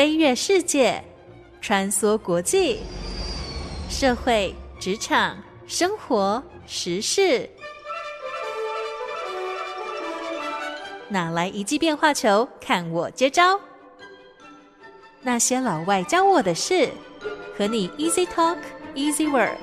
飞跃世界，穿梭国际，社会、职场、生活、时事，哪来一记变化球，看我接招。那些老外教我的事，和你 Easy Talk Easy Work。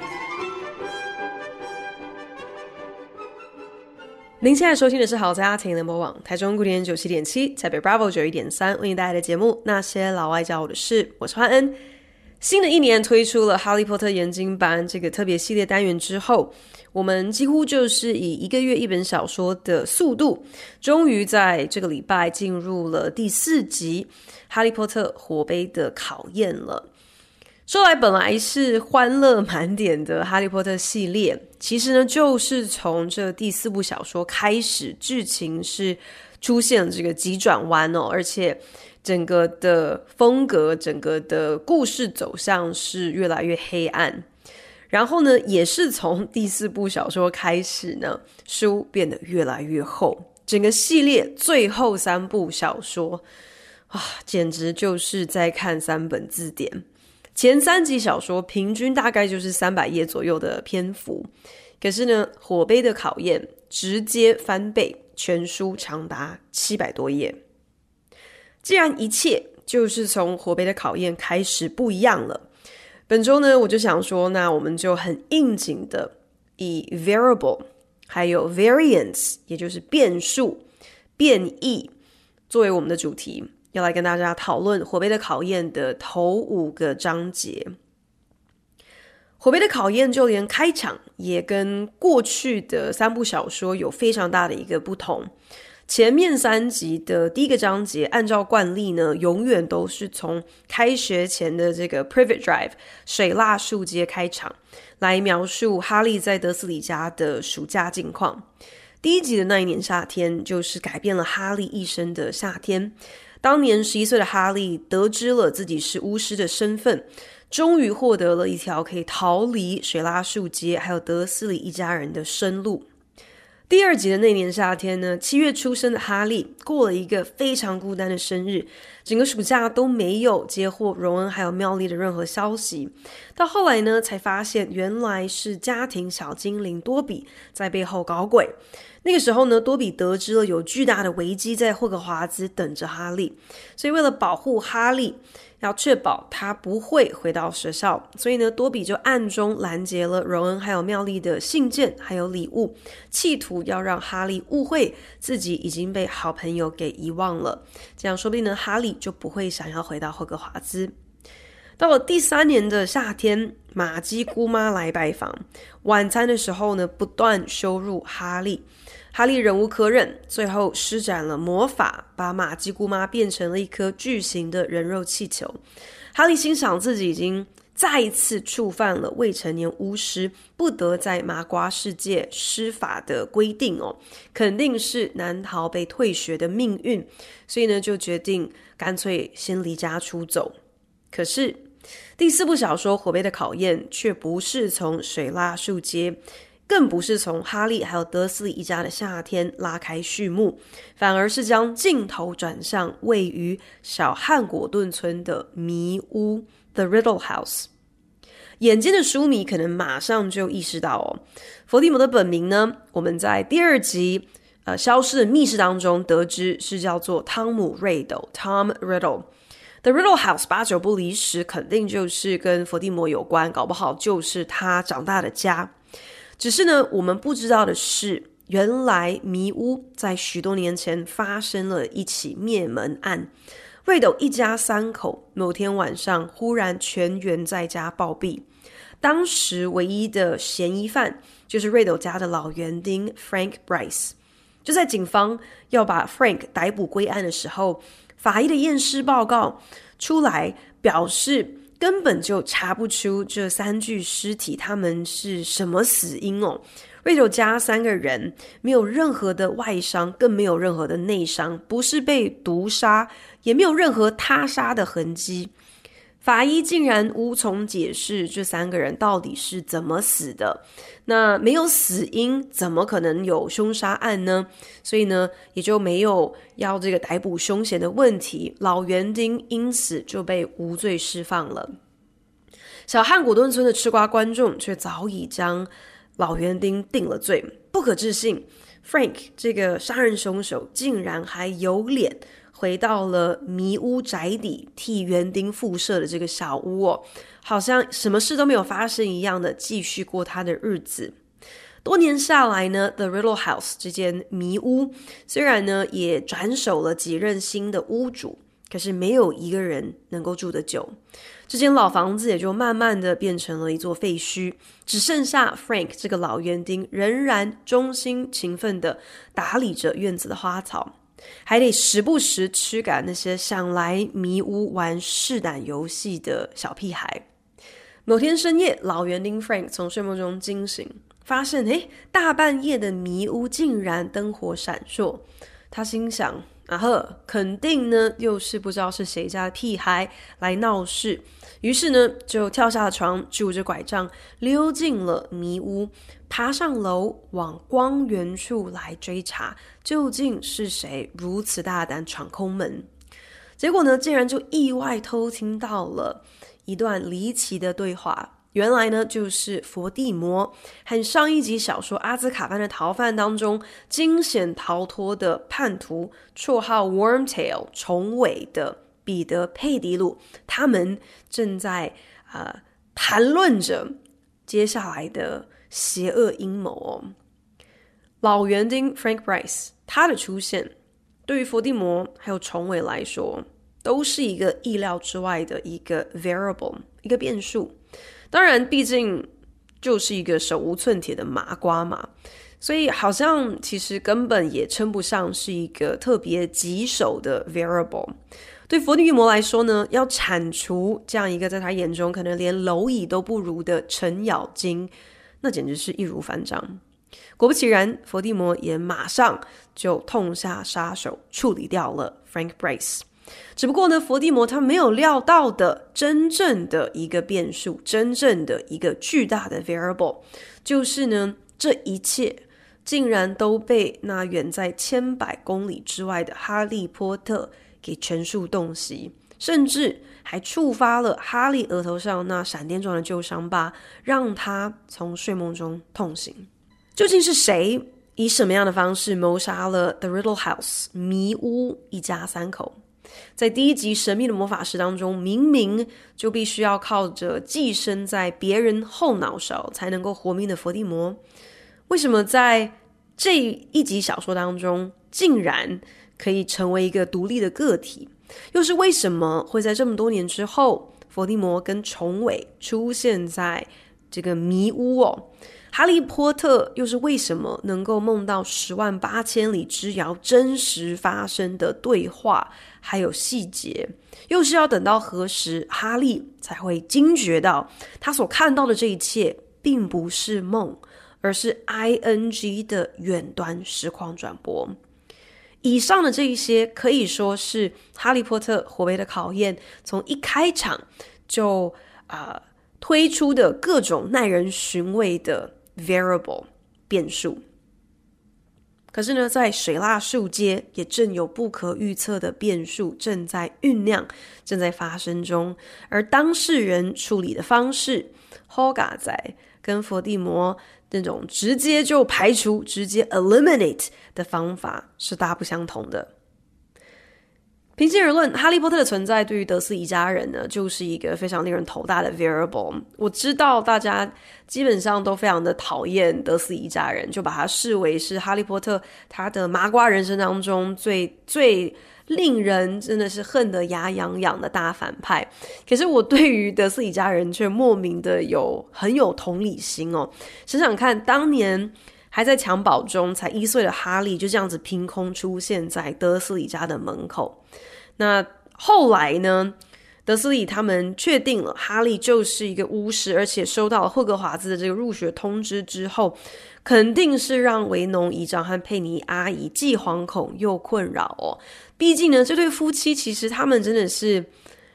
您现在收听的是好家庭联播网台中古典97.7，台北 Bravo 91.3，为您带来的节目《那些老外教我的事》，我是欢恩。新的一年推出了《哈利波特研经班》这个特别系列单元之后，我们几乎就是以1个月一本小说的速度，终于在这个礼拜进入了第4集《哈利波特火杯的考验》了。说来本来是欢乐满点的哈利波特系列，其实呢就是从这第4部小说开始，剧情是出现了这个急转弯哦，而且整个的风格，整个的故事走向是越来越黑暗。然后呢也是从第4部小说开始呢，书变得越来越厚，整个系列最后3部小说简直就是在看3本字典。前3集小说平均大概就是300页左右的篇幅，可是呢火杯的考验直接翻倍，全书长达700多页。既然一切就是从火杯的考验开始不一样了，本周呢我就想说，那我们就很应景的以 variable 还有 variance， 也就是变数、变异作为我们的主题，要来跟大家讨论火杯的考验的头5个章节。火杯的考验就连开场也跟过去的3部小说有非常大的一个不同。前面3集的第1个章节按照惯例呢，永远都是从开学前的这个 Privet Drive 水蜡树街开场，来描述哈利在德斯里家的暑假近况。第1集的那一年夏天，就是改变了哈利一生的夏天。当年11岁的哈利得知了自己是巫师的身份，终于获得了一条可以逃离水蜡树街还有德斯里一家人的生路。第2集的那年夏天呢，7月出生的哈利过了一个非常孤单的生日，整个暑假都没有接获荣恩还有妙丽的任何消息。到后来呢，才发现原来是家庭小精灵多比在背后搞鬼。那个时候呢，多比得知了有巨大的危机在霍格华兹等着哈利，所以为了保护哈利，要确保他不会回到学校，所以呢，多比就暗中拦截了荣恩还有妙丽的信件还有礼物，企图要让哈利误会自己已经被好朋友给遗忘了，这样说不定呢，哈利就不会想要回到霍格华兹。到了第3年的夏天，玛姬姑妈来拜访，晚餐的时候呢，不断羞辱哈利。哈利忍无可忍，最后施展了魔法，把玛姬姑妈变成了一颗巨型的人肉气球。哈利心想自己已经再一次触犯了未成年巫师不得在麻瓜世界施法的规定哦，肯定是难逃被退学的命运，所以呢，就决定干脆先离家出走。可是第4部小说《火杯的考验》却不是从水蜡树街，更不是从哈利还有德斯里一家的夏天拉开序幕，反而是将镜头转向位于小汉果顿村的迷屋 The Riddle House。 眼尖的书迷可能马上就意识到伏地魔的本名呢，我们在第2集消失的密室当中得知是叫做汤姆瑞斗 Tom Riddle。The Riddle House 8、9不离十，肯定就是跟伏地魔有关，搞不好就是他长大的家。只是呢，我们不知道的是，原来迷屋在许多年前发生了一起灭门案。瑞斗一家3口某天晚上忽然全员在家暴毙，当时唯一的嫌疑犯就是瑞斗家的老园丁 Frank Bryce。 就在警方要把 Frank 逮捕归案的时候，法医的验尸报告出来表示根本就查不出这3具尸体他们是什么死因哦。瑞斗家3个人没有任何的外伤，更没有任何的内伤，不是被毒杀，也没有任何他杀的痕迹。 法医竟然无从解释这3个人到底是怎么死的，那没有死因，怎么可能有凶杀案呢？所以呢，也就没有要这个逮捕凶嫌的问题，老园丁因此就被无罪释放了。小汉古顿村的吃瓜观众却早已将老园丁定了罪，不可置信 Frank 这个杀人凶手竟然还有脸回到了迷屋宅邸替园丁附设的这个小屋哦，好像什么事都没有发生一样的继续过他的日子。多年下来呢 The Riddle House 这间迷屋虽然呢也转手了几任新的屋主，可是没有一个人能够住得久，这间老房子也就慢慢的变成了一座废墟，只剩下 Frank 这个老园丁仍然忠心勤奋的打理着院子的花草，还得时不时驱赶那些想来迷屋玩试胆游戏的小屁孩。某天深夜，老园丁 Frank 从睡梦中惊醒，发现大半夜的迷屋竟然灯火闪烁，他心想肯定呢又是不知道是谁家的屁孩来闹事，于是呢就跳下了床，拄着拐杖溜进了迷屋，爬上楼往光源处来追查究竟是谁如此大胆闯空门。结果呢竟然就意外偷听到了一段离奇的对话，原来呢就是佛地魔和上一集小说阿兹卡班的逃犯当中惊险逃脱的叛徒，绰号 Wormtail 虫尾的彼得佩迪鲁，他们正在谈论着接下来的邪恶阴谋哦。老园丁 Frank Bryce 他的出现对于佛地魔还有虫尾来说都是一个意料之外的一个 variable 一个变数，当然毕竟就是一个手无寸铁的麻瓜嘛，所以好像其实根本也称不上是一个特别棘手的 variable。 对佛地魔来说呢，要铲除这样一个在他眼中可能连蝼蚁都不如的程咬金，那简直是易如反掌。果不其然，佛地魔也马上就痛下杀手，处理掉了 Frank Bryce。只不过呢，佛地魔他没有料到的真正的一个变数，真正的一个巨大的 variable， 就是呢，这一切竟然都被那远在千百公里之外的哈利波特给全数洞悉，甚至还触发了哈利额头上那闪电状的旧伤疤，让他从睡梦中痛醒。究竟是谁以什么样的方式谋杀了 The Riddle House 迷屋一家3口？在第一集神秘的魔法师当中，明明就必须要靠着寄生在别人后脑勺才能够活命的佛地魔，为什么在这一集小说当中竟然可以成为一个独立的个体？又是为什么会在这么多年之后，佛地魔跟虫尾出现在这个迷屋哦？哈利波特又是为什么能够梦到108000里之遥真实发生的对话还有细节？又是要等到何时哈利才会惊觉到他所看到的这一切并不是梦，而是 ING 的远端实况转播？以上的这一些可以说是哈利波特火杯的考验从一开场就推出的各种耐人寻味的 variable 变数。可是呢，在水蜡树街也正有不可预测的变数正在酝酿，正在发生中，而当事人处理的方式 Hoga 仔跟佛地魔那种直接就排除直接 eliminate 的方法是大不相同的。平心而论，哈利波特的存在对于德斯一家人呢，就是一个非常令人头大的 variable。 我知道大家基本上都非常的讨厌德斯一家人，就把它视为是哈利波特他的麻瓜人生当中最令人真的是恨得牙痒痒的大反派。可是我对于德斯一家人却莫名的很有同理心哦。想想看，当年还在襁褓中才1岁的哈利就这样子凭空出现在德斯里家的门口。那后来呢，德斯里他们确定了哈利就是一个巫师，而且收到了霍格华兹的这个入学通知之后，肯定是让维农姨丈和佩妮阿姨既惶恐又困扰哦。毕竟呢，这对夫妻其实他们真的是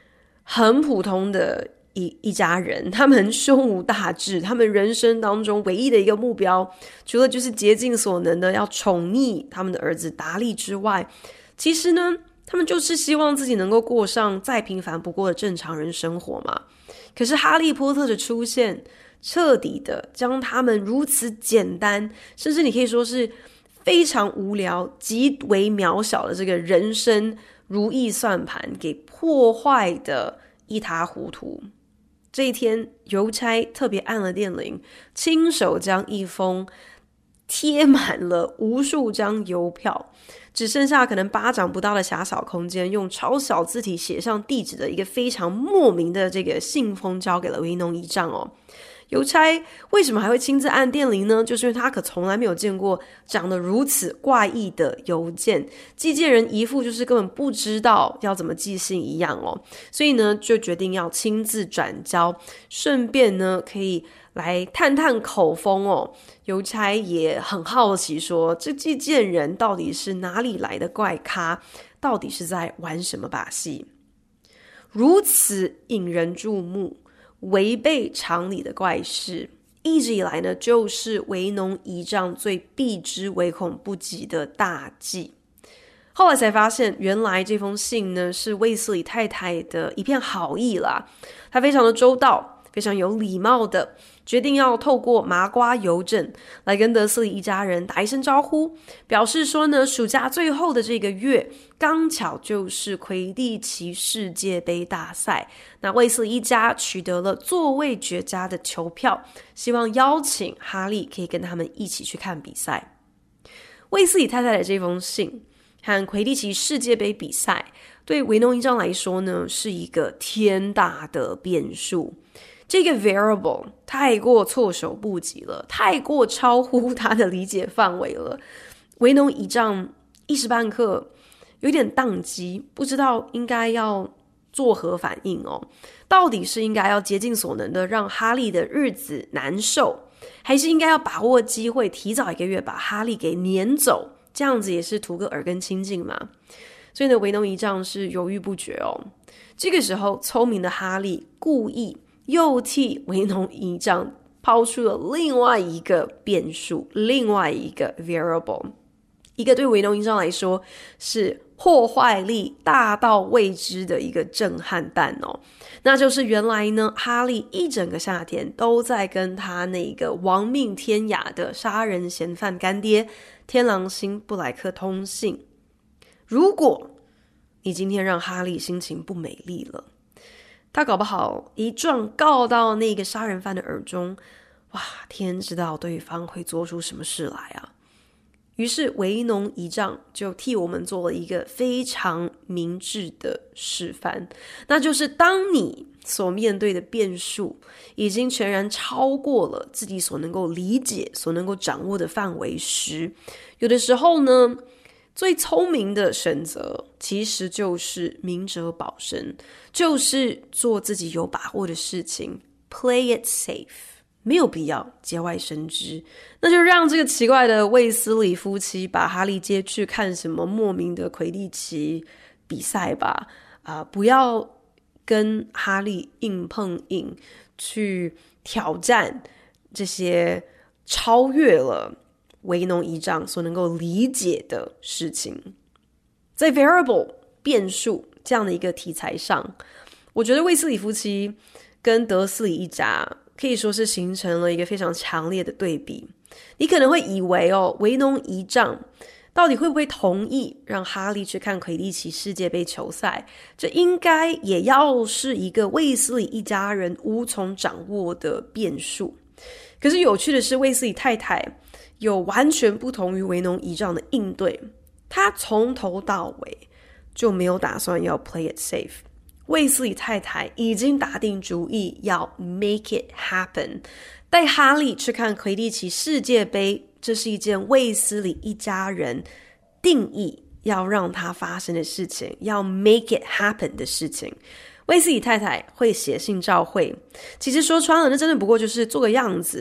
很普通的一家人，他们胸无大志，他们人生当中唯一的一个目标，除了就是竭尽所能的要宠溺他们的儿子达利之外，其实呢，他们就是希望自己能够过上再平凡不过的正常人生活嘛。可是哈利波特的出现，彻底的将他们如此简单，甚至你可以说是非常无聊、极为渺小的这个人生如意算盘给破坏的一塌糊涂。这一天，邮差特别按了电铃，亲手将一封贴满了无数张邮票，只剩下可能巴掌不到的狭小空间，用超小字体写上地址的一个非常莫名的这个信封交给了维农姨丈哦。邮差为什么还会亲自按电铃呢？就是因为他可从来没有见过长得如此怪异的邮件，寄件人一副就是根本不知道要怎么寄信一样哦，所以呢就决定要亲自转交，顺便呢可以来探探口风哦。邮差也很好奇说，这寄件人到底是哪里来的怪咖，到底是在玩什么把戏？如此引人注目违背常理的怪事，一直以来呢，就是维农姨丈最避之唯恐不及的大忌。后来才发现，原来这封信呢，是卫斯理太太的一片好意啦。她非常的周到，非常有礼貌的决定要透过麻瓜邮政来跟德斯里一家人打一声招呼，表示说呢，暑假最后的这个月刚巧就是魁地奇世界杯大赛，那卫斯理一家取得了座位绝佳的球票，希望邀请哈利可以跟他们一起去看比赛。卫斯理太太的这封信和魁地奇世界杯比赛对维农姨丈来说呢，是一个天大的变数。这个 variable 太过措手不及了，太过超乎他的理解范围了。维农姨丈一时半刻有点宕机，不知道应该要作何反应哦。到底是应该要竭尽所能的让哈利的日子难受，还是应该要把握机会提早1个月把哈利给撵走，这样子也是图个耳根清净嘛。所以呢，维农姨丈是犹豫不决哦。这个时候，聪明的哈利故意又替维农姨丈抛出了另外一个变数，另外一个 variable， 一个对维农姨丈来说是破坏力大到未知的一个震撼弹哦。那就是原来呢，哈利一整个夏天都在跟他那个亡命天涯的杀人嫌犯干爹天狼星布莱克通信。如果你今天让哈利心情不美丽了，他搞不好一状告到那个杀人犯的耳中，哇，天知道对方会做出什么事来啊！于是维农姨丈就替我们做了一个非常明智的示范，那就是当你所面对的变数已经全然超过了自己所能够理解、所能够掌握的范围时，有的时候呢，最聪明的选择其实就是明哲保身，就是做自己有把握的事情， play it safe， 没有必要节外生枝。那就让这个奇怪的卫斯理夫妻把哈利接去看什么莫名的魁地奇比赛吧，不要跟哈利硬碰硬去挑战这些超越了维农姨丈所能够理解的事情。在 variable 变数这样的一个题材上，我觉得卫斯理夫妻跟德斯里一家可以说是形成了一个非常强烈的对比。你可能会以为维农姨丈到底会不会同意让哈利去看魁地奇世界杯球赛，这应该也要是一个卫斯理一家人无从掌握的变数。可是有趣的是，卫斯理太太有完全不同于维农姨丈的应对，他从头到尾就没有打算要 play it safe。 卫斯理太太已经打定主意要 make it happen， 带哈利去看魁地奇世界杯，这是一件卫斯理一家人定义要让它发生的事情，要 make it happen 的事情。卫斯理太太会写信照会，其实说穿了，那真的不过就是做个样子，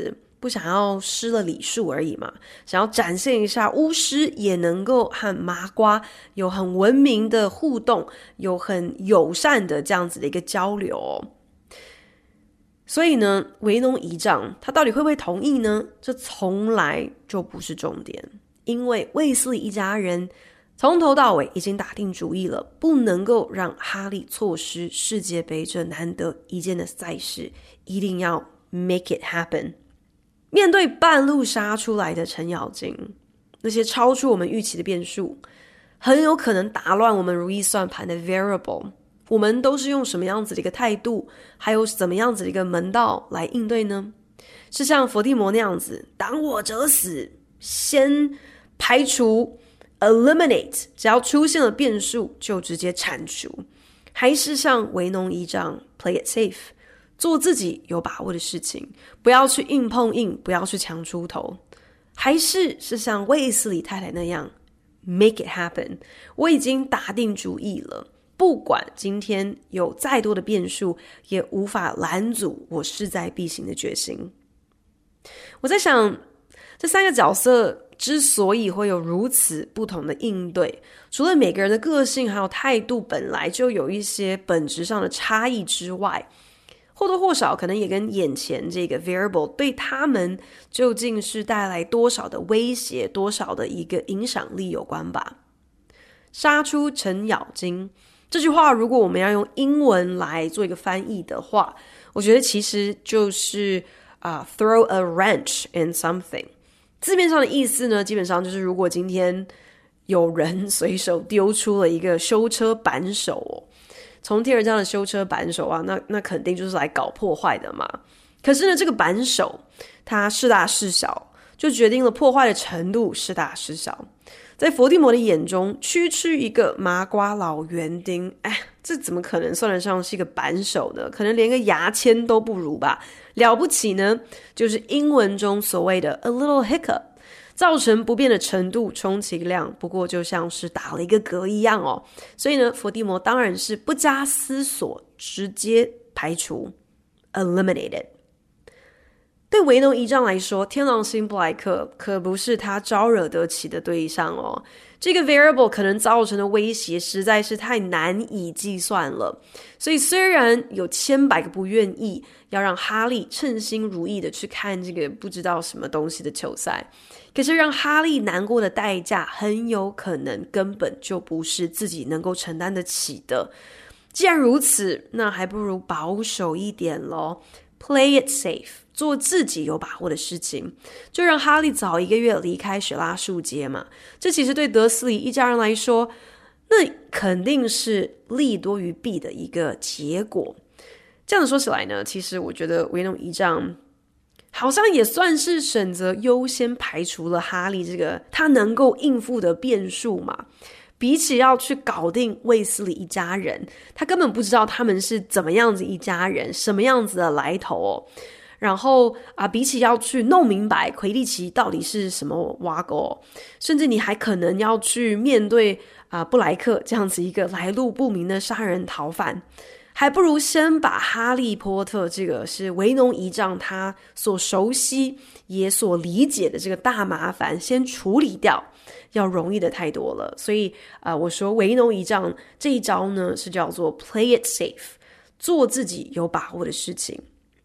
不想要失了礼数而已嘛，想要展现一下巫师也能够和麻瓜有很文明的互动，有很友善的这样子的一个交流哦。所以呢，维农姨丈他到底会不会同意呢？这从来就不是重点，因为卫斯理一家人从头到尾已经打定主意了，不能够让哈利错失世界杯这难得一见的赛事，一定要 make it happen。 面对半路杀出来的程咬金，那些超出我们预期的变数，很有可能打乱我们如意算盘的 variable， 我们都是用什么样子的一个态度，还有怎么样子的一个门道来应对呢？是像伏地魔那样子挡我者死，先排除eliminate， 只要出现了变数就直接铲除，还是像维农姨丈 play it safe， 做自己有把握的事情，不要去硬碰硬，不要去强出头，还是像卫斯理太太那样 make it happen， 我已经打定主意了，不管今天有再多的变数，也无法拦阻我势在必行的决心。我在想，这三个角色之所以会有如此不同的应对，除了每个人的个性还有态度本来就有一些本质上的差异之外，或多或少可能也跟眼前这个 variable 对他们究竟是带来多少的威胁，多少的一个影响力有关吧。杀出程咬金这句话，如果我们要用英文来做一个翻译的话，我觉得其实就是throw a wrench in something。 字面上的意思呢，基本上就是如果今天有人随手丢出了一个修车扳手哦，从天而降的修车扳手啊，那肯定就是来搞破坏的嘛。可是呢，这个扳手它是大是小，就决定了破坏的程度是大是小。在伏地魔的眼中，区区一个麻瓜老园丁，这怎么可能算得上是一个扳手呢？可能连个牙签都不如吧。了不起呢，就是英文中所谓的 a little hiccup， 造成不便的程度充其量不过就像是打了一个嗝一样哦。所以呢，伏地魔当然是不加思索直接排除 eliminated。对维农姨丈来说，天狼星布莱克可不是他招惹得起的对象哦。这个 variable 可能造成的威胁实在是太难以计算了，所以虽然有千百个不愿意要让哈利称心如意的去看这个不知道什么东西的球赛，可是让哈利难过的代价很有可能根本就不是自己能够承担得起的。既然如此，那还不如保守一点咯， play it safe， 做自己有把握的事情，就让哈利早1个月离开雪拉树街嘛。这其实对德斯里一家人来说，那肯定是利多于弊的一个结果。这样子说起来呢，其实我觉得维农姨丈好像也算是选择优先排除了哈利这个他能够应付的变数嘛。比起要去搞定卫斯理一家人，他根本不知道他们是怎么样子一家人，什么样子的来头哦。然后比起要去弄明白魁地奇到底是什么挖沟，甚至你还可能要去面对布莱克这样子一个来路不明的杀人逃犯，还不如先把哈利波特这个是维农姨丈他所熟悉也所理解的这个大麻烦先处理掉，要容易的太多了。所以我说维农姨丈这一招呢是叫做 play it safe， 做自己有把握的事情。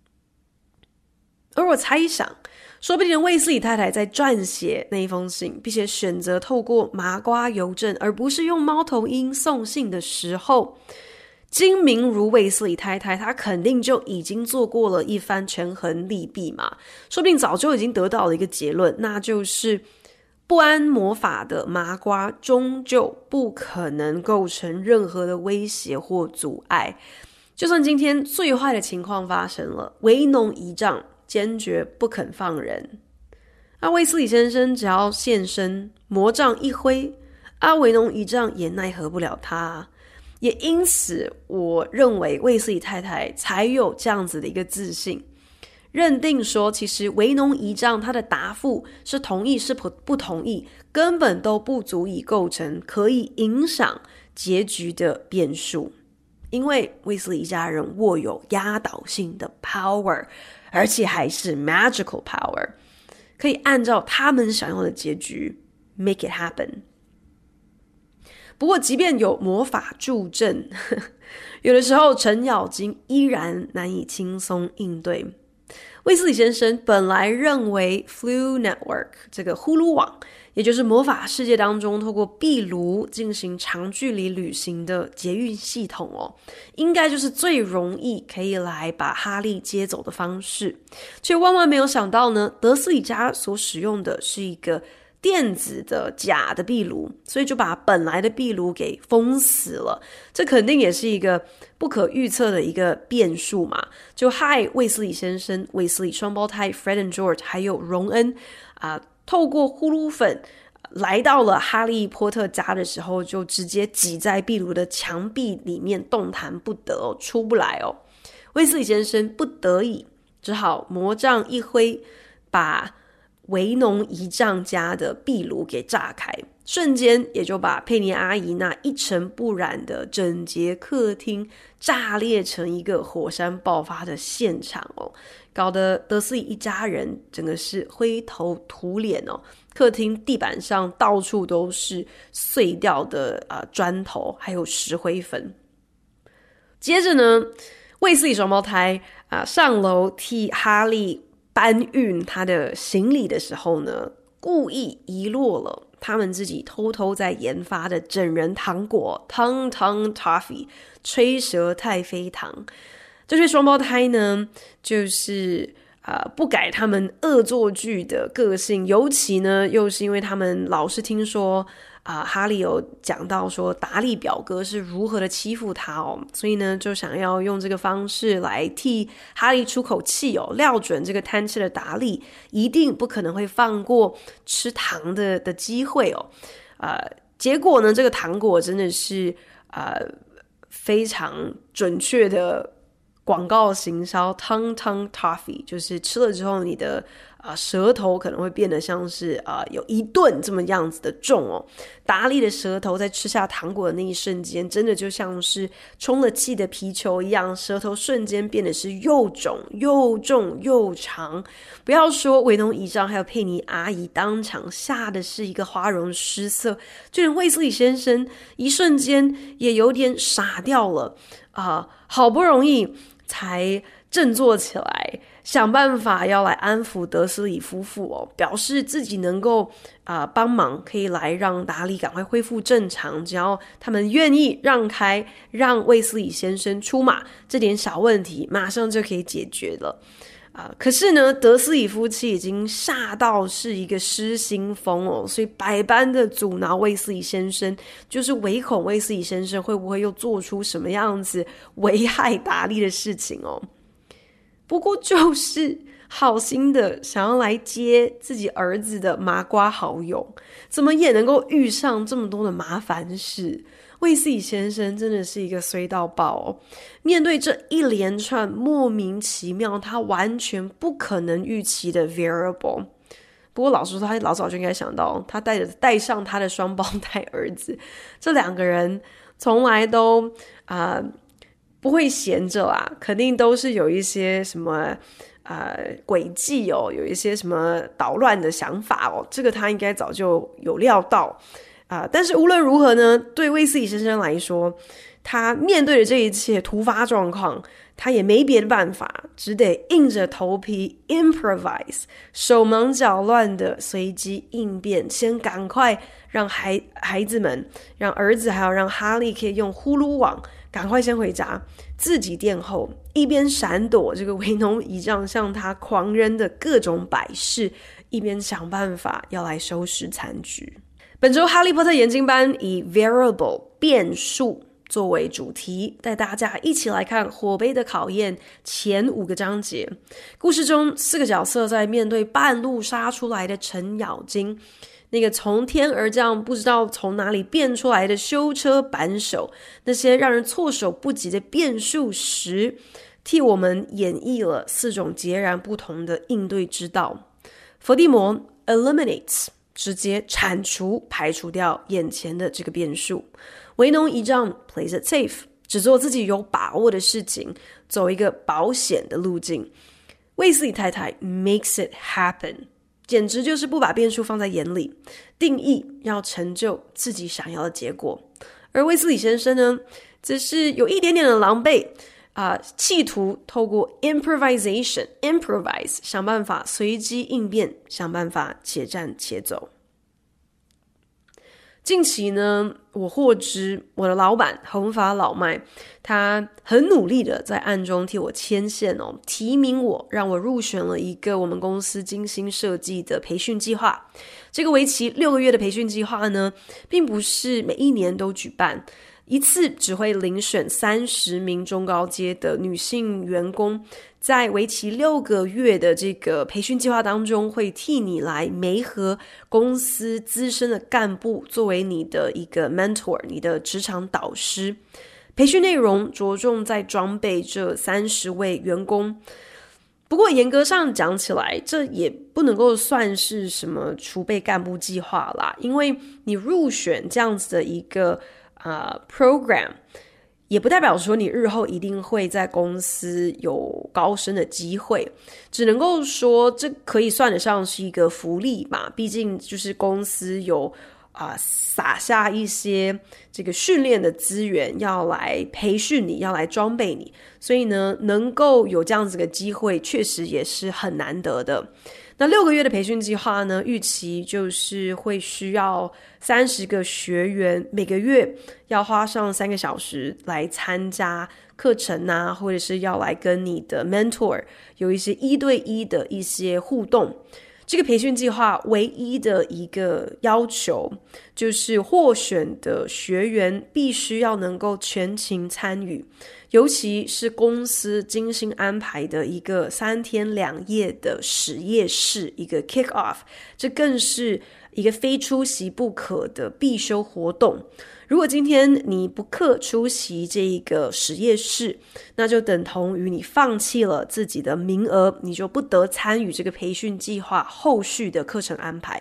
而我猜想，说不定卫斯理太太在撰写那一封信，并且选择透过麻瓜邮政而不是用猫头鹰送信的时候，精明如卫斯理太太，她肯定就已经做过了一番权衡利弊嘛。说不定早就已经得到了一个结论，那就是不谙魔法的麻瓜终究不可能构成任何的威胁或阻碍。就算今天最坏的情况发生了，维农姨丈坚决不肯放人，卫斯理先生只要现身，魔杖一挥，维农姨丈也奈何不了他。也因此我认为卫斯理太太才有这样子的一个自信，认定说其实维农姨丈他的答复是同意是不同意，根本都不足以构成可以影响结局的变数。 因为卫斯理一家人握有压倒性的 power， 而且还是 magical power， 可以按照他们想要的结局 make it happen。 不过即便有魔法助阵，有的时候程咬金依然难以轻松应对。卫斯理先生本来认为 Floo Network 这个呼噜网，也就是魔法世界当中透过壁炉进行长距离旅行的捷运系统应该就是最容易可以来把哈利接走的方式，却万万没有想到呢，德斯里家所使用的是一个电子的假的壁炉，所以就把本来的壁炉给封死了。这肯定也是一个不可预测的一个变数嘛，就害卫斯理先生、卫斯理双胞胎 Fred and George 还有荣恩透过呼噜粉来到了哈利波特家的时候，就直接挤在壁炉的墙壁里面动弹不得出不来卫斯理先生不得已只好魔杖一挥，把维农姨丈家的壁炉给炸开，瞬间也就把佩妮阿姨那一尘不染的整洁客厅炸裂成一个火山爆发的现场搞得德斯里一家人整个是灰头土脸客厅地板上到处都是碎掉的砖头还有石灰粉。接着呢，卫斯理双胞胎上楼替哈利搬运他的行李的时候呢，故意遗落了他们自己偷偷在研发的整人糖果 Tung Tung Toffee 吹舌太妃糖。这对双胞胎呢，就是不改他们恶作剧的个性，尤其呢又是因为他们老是听说哈利有讲到说达利表哥是如何的欺负他所以呢就想要用这个方式来替哈利出口气料准这个贪吃的达利一定不可能会放过吃糖的机会结果呢这个糖果真的是非常准确的广告行销 Tung Tung Toffee， 就是吃了之后你的舌头可能会变得像是有一顿这么样子的重达利的舌头在吃下糖果的那一瞬间，真的就像是充了气的皮球一样，舌头瞬间变得是又肿又重又长。不要说维农姨丈还有佩妮阿姨当场吓的是一个花容失色，就连卫斯理先生一瞬间也有点傻掉了好不容易才振作起来，想办法要来安抚德斯里夫妇表示自己能够帮忙，可以来让达利赶快恢复正常，只要他们愿意让开，让卫斯理先生出马，这点小问题马上就可以解决了可是呢，德斯里夫妻已经吓到是一个失心疯所以百般的阻挠卫斯理先生，就是唯恐卫斯理先生会不会又做出什么样子危害达利的事情不过就是好心的想要来接自己儿子的麻瓜好友，怎么也能够遇上这么多的麻烦事。卫斯理先生真的是一个衰到爆面对这一连串莫名其妙他完全不可能预期的 variable。 不过老实说他老早就应该想到，他带上他的双胞胎儿子，这两个人从来都不会闲着肯定都是有一些什么诡计有一些什么捣乱的想法这个他应该早就有料到但是无论如何呢，对卫斯理先生来说，他面对的这一切突发状况，他也没别的办法，只得硬着头皮 improvise， 手忙脚乱的随机应变，先赶快让孩子们，让儿子还有让哈利可以用呼噜网赶快先回家，自己殿后，一边闪躲这个维农姨丈向他狂扔的各种摆饰，一边想办法要来收拾残局。本周哈利波特研经班以 variable 变数作为主题，带大家一起来看火杯的考验前5个章节。故事中4个角色在面对半路杀出来的程咬金，那个从天而降不知道从哪里变出来的修车扳手，那些让人措手不及的变数时，替我们演绎了4种截然不同的应对之道。伏地魔 eliminates， 直接铲除排除掉眼前的这个变数。维农姨丈 plays it safe， 只做自己有把握的事情，走一个保险的路径。卫斯理太太 makes it happen， 简直就是不把变数放在眼里，定义要成就自己想要的结果。而卫斯理先生呢，只是有一点点的狼狈企图透过 improvise 想办法随机应变，想办法且战且走。近期呢，我获知我的老板红发老麦，他很努力的在暗中替我牵线提名我，让我入选了一个我们公司精心设计的培训计划。这个为期6个月的培训计划呢，并不是每一年都举办，一次只会遴选30名中高阶的女性员工，在为期6个月的这个培训计划当中，会替你来媒合公司资深的干部，作为你的一个 mentor， 你的职场导师。培训内容着重在装备这30位员工，不过严格上讲起来，这也不能够算是什么储备干部计划啦，因为你入选这样子的一个program， 也不代表说你日后一定会在公司有高升的机会，只能够说这可以算得上是一个福利嘛，毕竟就是公司有撒下一些这个训练的资源要来培训你，要来装备你，所以呢，能够有这样子的机会确实也是很难得的。那6个月的培训计划呢，预期就是会需要30个学员每个月要花上3个小时来参加课程啊，或者是要来跟你的 mentor 有一些1对1的一些互动。这个培训计划唯一的一个要求，就是获选的学员必须要能够全情参与，尤其是公司精心安排的一个3天2夜的实验室，一个 kick off， 这更是一个非出席不可的必修活动。如果今天你不克出席这一个实验室，那就等同于你放弃了自己的名额，你就不得参与这个培训计划后续的课程安排。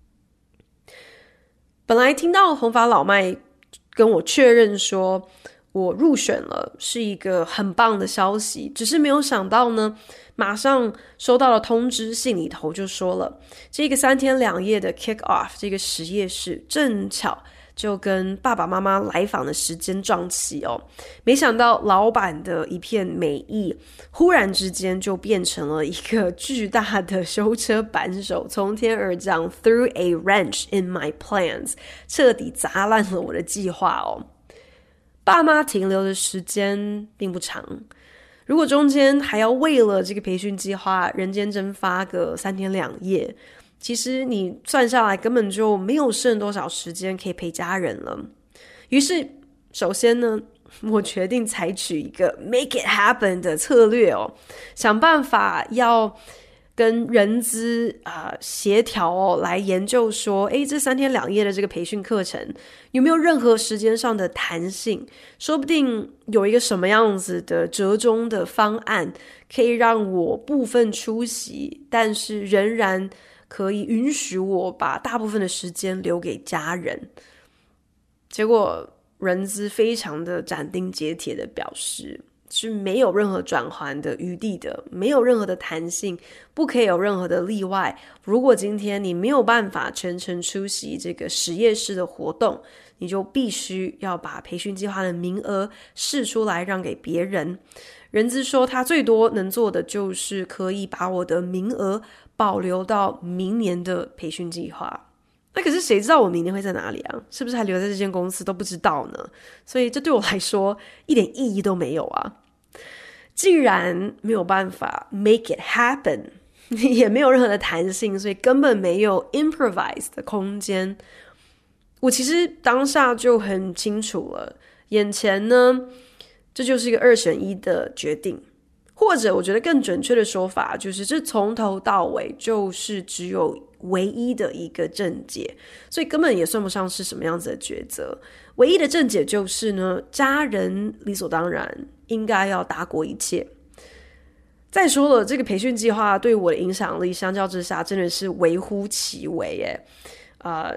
本来听到红发老麦跟我确认说我入选了，是一个很棒的消息，只是没有想到呢，马上收到了通知信里头就说了，这个3天2夜的 kick off 这个实验室正巧就跟爸爸妈妈来访的时间撞期没想到老板的一片美意，忽然之间就变成了一个巨大的修车扳手，从天而降 threw a wrench in my plans， 彻底砸烂了我的计划爸妈停留的时间并不长，如果中间还要为了这个培训计划人间蒸发个3天2夜，其实你算下来根本就没有剩多少时间可以陪家人了。于是首先呢，我决定采取一个 make it happen 的策略想办法要跟人资协调来研究说这3天2夜的这个培训课程有没有任何时间上的弹性，说不定有一个什么样子的折中的方案可以让我部分出席，但是仍然可以允许我把大部分的时间留给家人。结果人资非常的斩钉截铁的表示，是没有任何转圜的余地的，没有任何的弹性，不可以有任何的例外。如果今天你没有办法全程出席这个实验室的活动，你就必须要把培训计划的名额释出来让给别人。人资说他最多能做的就是可以把我的名额保留到明年的培训计划。那可是谁知道我明年会在哪里啊？是不是还留在这间公司都不知道呢？所以这对我来说一点意义都没有啊。既然没有办法 make it happen， 也没有任何的弹性，所以根本没有 improvise 的空间。我其实当下就很清楚了，眼前呢，这就是一个2选1的决定，或者我觉得更准确的说法就是这从头到尾就是只有唯一的一个正解，所以根本也算不上是什么样子的抉择。唯一的正解就是呢，家人理所当然应该要大过一切。再说了，这个培训计划对我的影响力相较之下真的是微乎其微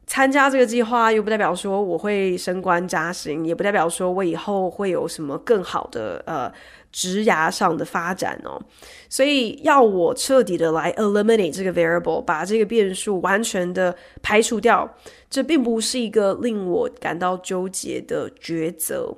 参加这个计划又不代表说我会升官加薪，也不代表说我以后会有什么更好的职涯上的发展哦。所以要我彻底的来 eliminate 这个 variable， 把这个变数完全的排除掉，这并不是一个令我感到纠结的抉择。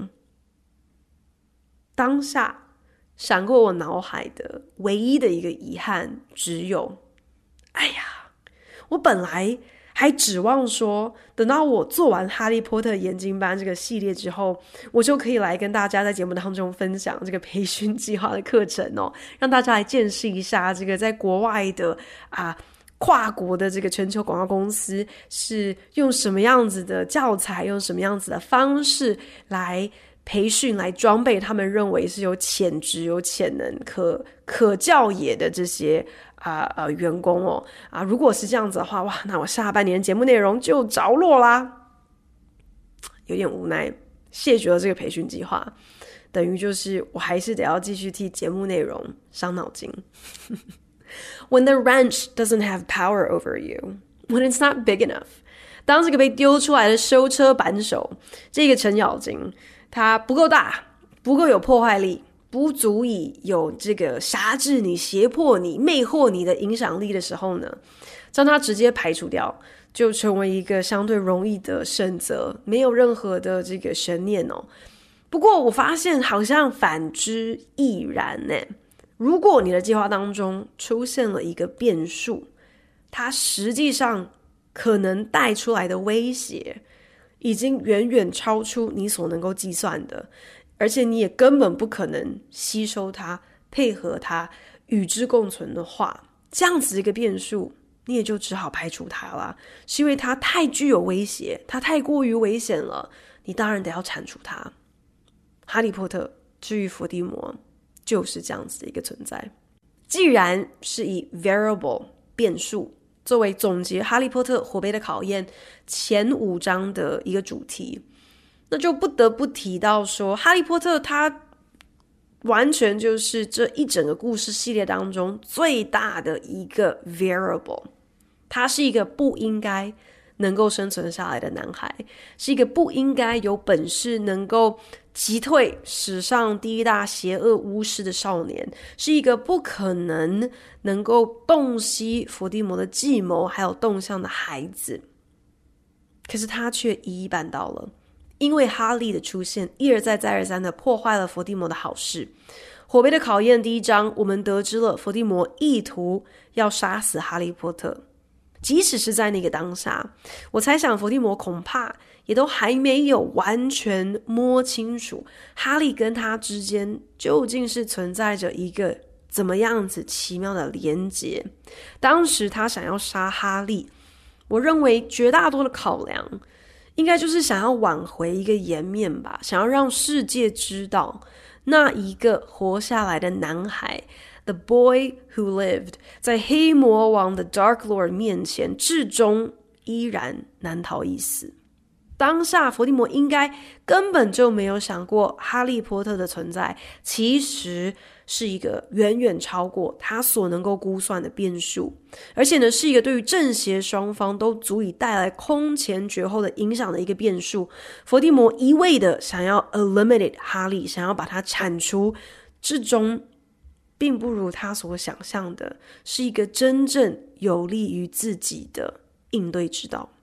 当下闪过我脑海的唯一的一个遗憾只有，哎呀，我本来还指望说等到我做完哈利波特研经班这个系列之后，我就可以来跟大家在节目当中分享这个培训计划的课程哦，让大家来见识一下这个在国外的跨国的这个全球广告公司是用什么样子的教材，用什么样子的方式来培训，来装备他们认为是有潜质有潜能可教也的这些员工哦如果是这样子的话，哇，那我下半年节目内容就着落啦，有点无奈，谢绝了这个培训计划，等于就是我还是得要继续替节目内容伤脑筋。When the wrench doesn't have power over you, when it's not big enough， 当这个被丢出来的修车扳手，这个程咬金，它不够大，不够有破坏力，不足以有这个辖制你、胁迫你、魅惑你的影响力的时候呢，将它直接排除掉，就成为一个相对容易的选择，没有任何的这个悬念哦。不过我发现好像反之亦然呢。如果你的计划当中出现了一个变数，它实际上可能带出来的威胁已经远远超出你所能够计算的，而且你也根本不可能吸收它、配合它、与之共存的话，这样子一个变数你也就只好排除它了，是因为它太具有威胁，它太过于危险了，你当然得要铲除它。哈利波特至于伏地魔就是这样子的一个存在。既然是以 variable 变数作为总结哈利波特火杯的考验前5章的一个主题，那就不得不提到说哈利波特它完全就是这一整个故事系列当中最大的一个 variable， 他是一个不应该能够生存下来的男孩，是一个不应该有本事能够击退史上第一大邪恶巫师的少年，是一个不可能能够洞悉伏地魔的计谋还有动向的孩子。可是他却一一办到了，因为哈利的出现一而再再而三的破坏了伏地魔的好事。火杯的考验第1章，我们得知了伏地魔意图要杀死哈利波特，即使是在那个当下，我猜想伏地魔恐怕也都还没有完全摸清楚哈利跟他之间究竟是存在着一个怎么样子奇妙的连结。当时他想要杀哈利，我认为绝大多的考量应该就是想要挽回一个颜面吧，想要让世界知道那一个活下来的男孩The boy who lived 在黑魔王的 Dark Lord 面前至终依然难逃一死。当下伏地魔应该根本就没有想过哈利波特的存在其实是一个远远超过他所能够估算的变数，而且呢是一个对于正邪双方都足以带来空前绝后的影响的一个变数。伏地魔一味的想要 eliminate 哈利，想要把他铲除，至终并不如他所想象的是一个真正有利于自己的应对之道。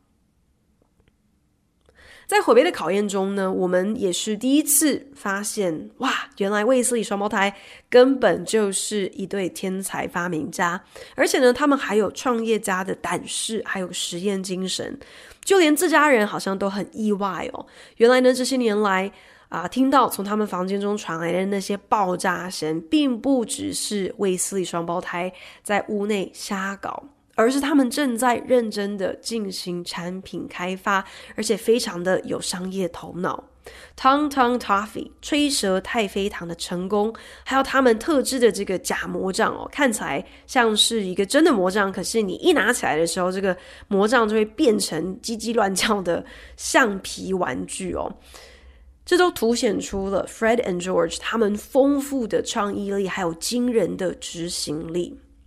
在火杯的考验中呢，我们也是第一次发现，哇，原来卫斯理双胞胎根本就是一对天才发明家，而且呢，他们还有创业家的胆识，还有实验精神，就连自家人好像都很意外哦。原来呢，这些年来听到从他们房间中传来的那些爆炸声，并不只是卫斯理双胞胎在屋内瞎搞，而是他们正在认真的进行产品开发，而且非常的有商业头脑。Tung Tung Toffee 吹舌太妃糖的成功，还有他们特制的这个假魔杖哦，看起来像是一个真的魔杖，可是你一拿起来的时候，这个魔杖就会变成叽叽乱叫的橡皮玩具哦。这都凸显出了 Fred and George 他们丰富的创意力还有惊人的执行力。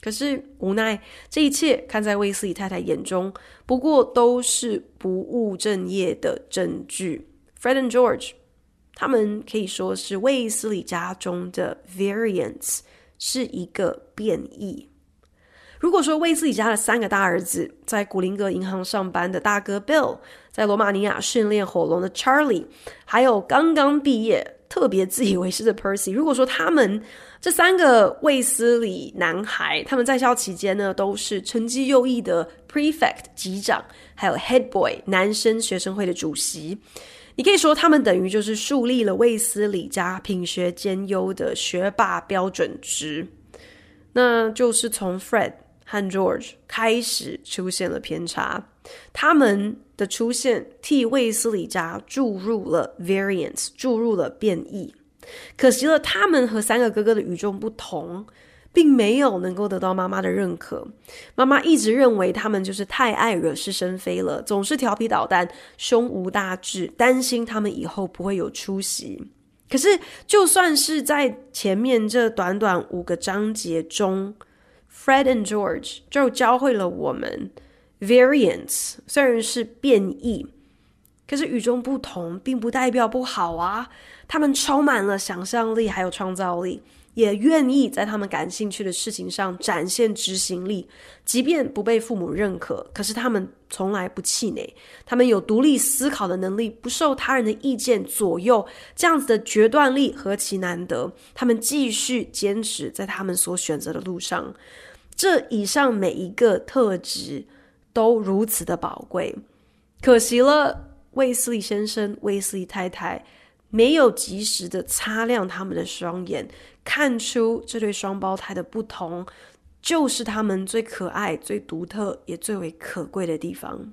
可是无奈，这一切看在卫斯理太太眼中，不过都是不务正业的证据。Fred and George， 他们可以说是卫斯理家中的 variants， 是一个变异。如果说卫斯理家的3个大儿子，在古灵阁银行上班的大哥 Bill， 在罗马尼亚训练火龙的 Charlie， 还有刚刚毕业特别自以为是的 Percy， 如果说他们这3个卫斯理男孩，他们在校期间呢，都是成绩优异的 Prefect 级长，还有 Head Boy 男生学生会的主席，你可以说他们等于就是树立了卫斯理家品学兼优的学霸标准值。那就是从 Fred 和 George 开始出现了偏差，他们的出现替卫斯理家注入了 variance， 注入了变异。可惜了，他们和3个哥哥的与众不同，并没有能够得到妈妈的认可。妈妈一直认为他们就是太爱惹是生非了，总是调皮捣蛋，胸无大志，担心他们以后不会有出息。可是就算是在前面这短短5个章节中， Fred and George 就教会了我们 variance 虽然是变异，可是与众不同并不代表不好啊。他们充满了想象力还有创造力，也愿意在他们感兴趣的事情上展现执行力，即便不被父母认可，可是他们从来不气馁，他们有独立思考的能力，不受他人的意见左右，这样子的决断力何其难得，他们继续坚持在他们所选择的路上。这以上每一个特质都如此的宝贵，可惜了，卫斯理先生、卫斯理太太没有及时的擦亮他们的双眼，看出这对双胞胎的不同，就是他们最可爱、最独特也最为可贵的地方。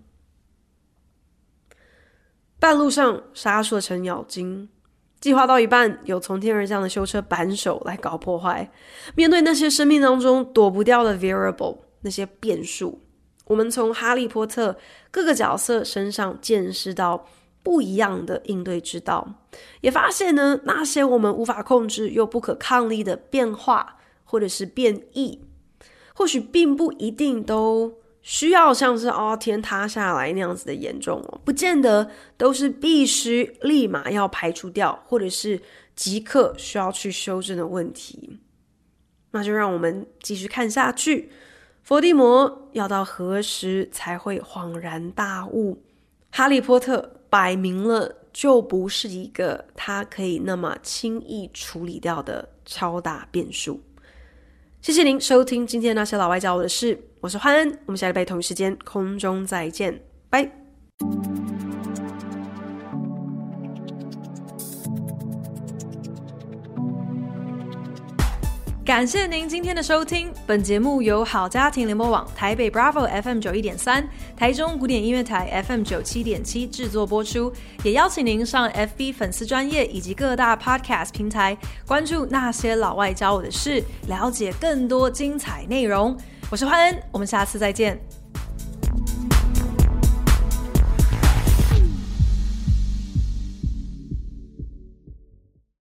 半路上杀出了程咬金，计划到一半，有从天而降的修车扳手来搞破坏。面对那些生命当中躲不掉的 variable， 那些变数，我们从哈利波特各个角色身上见识到不一样的应对之道，也发现呢，那些我们无法控制又不可抗力的变化或者是变异，或许并不一定都需要像是天塌下来那样子的严重不见得都是必须立马要排除掉，或者是即刻需要去修正的问题。那就让我们继续看下去，伏地魔要到何时才会恍然大悟？哈利波特摆明了就不是一个他可以那么轻易处理掉的超大变数。谢谢您收听今天那些老外教我的事，我是焕恩，我们下礼拜同一时间空中再见，拜。 感谢您今天的收听，本节目由好家庭联播网台北 Bravo FM 91.3、台中古典音乐台 FM 97.7制作播出，也邀请您上 FB 粉丝专页以及各大 Podcast 平台关注那些老外教我的事，了解更多精彩内容。我是焕恩，我们下次再见。